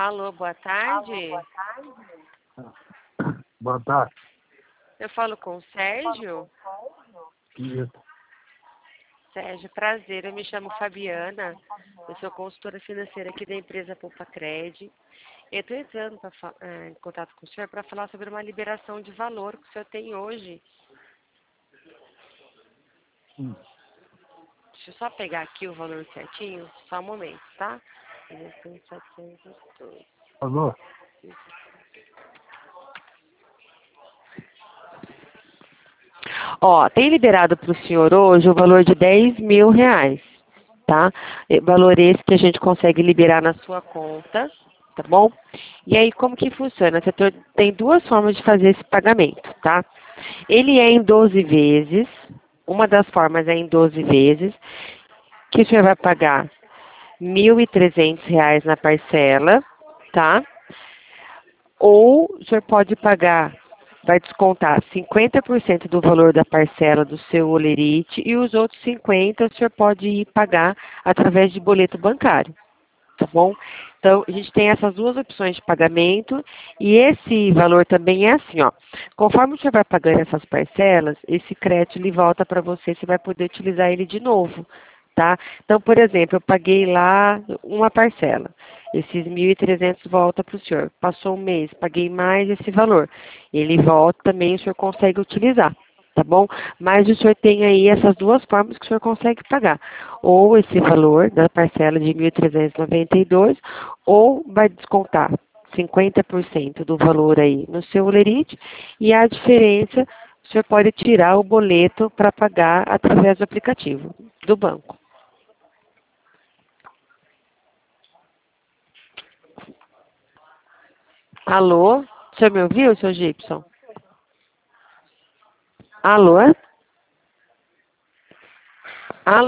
Alô, boa tarde. Boa tarde. Eu falo com o Sérgio. Isso. Sérgio, prazer. Eu me chamo Fabiana. Eu sou consultora financeira aqui da empresa Poupa Cred. Eu estou entrando em contato com o senhor para falar sobre uma liberação de valor que o senhor tem hoje. Deixa eu só pegar aqui o valor certinho. Só um momento, tá? Alô? Ó, tem liberado para o senhor hoje o valor de R$ 10.000, tá? Valor esse que a gente consegue liberar na sua conta, tá bom? E aí, como que funciona? Você tem duas formas de fazer esse pagamento, tá? Ele é em 12 vezes, uma das formas é em 12 vezes, que o senhor vai pagar R$ 1.300 na parcela, tá? Ou o senhor pode pagar, vai descontar 50% do valor da parcela do seu olerite e os outros 50% o senhor pode ir pagar através de boleto bancário, tá bom? Então, a gente tem essas duas opções de pagamento e esse valor também é assim, ó. Conforme o senhor vai pagando essas parcelas, esse crédito ele volta para você, você vai poder utilizar ele de novo, tá? Então, por exemplo, eu paguei lá uma parcela. Esses 1.300 volta para o senhor. Passou um mês, paguei mais esse valor. Ele volta também, o senhor consegue utilizar, tá bom? Mas o senhor tem aí essas duas formas que o senhor consegue pagar. Ou esse valor da parcela de 1.392, ou vai descontar 50% do valor aí no seu olerite, e a diferença o senhor pode tirar o boleto para pagar através do aplicativo do banco. Alô? O senhor me ouviu, seu Gibson? Alô?